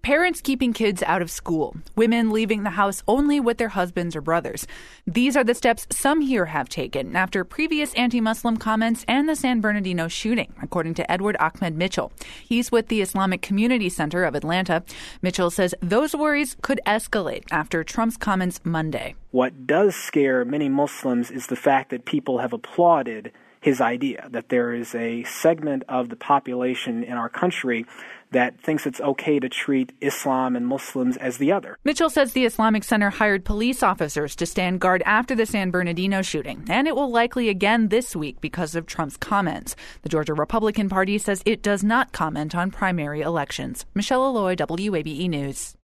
Parents keeping kids out of school. Women leaving the house only with their husbands or brothers. These are the steps some here have taken after previous anti-Muslim comments and the San Bernardino shooting, according to Edward Ahmed Mitchell. He's with the Islamic Community Center of Atlanta. Mitchell says those worries could escalate after Trump's comments Monday. What does scare many Muslims is the fact that people have applauded his idea, that there is a segment of the population in our country that thinks it's okay to treat Islam and Muslims as the other. Mitchell says the Islamic Center hired police officers to stand guard after the San Bernardino shooting, and it will likely again this week because of Trump's comments. The Georgia Republican Party says it does not comment on primary elections. Michelle Alloy, WABE News.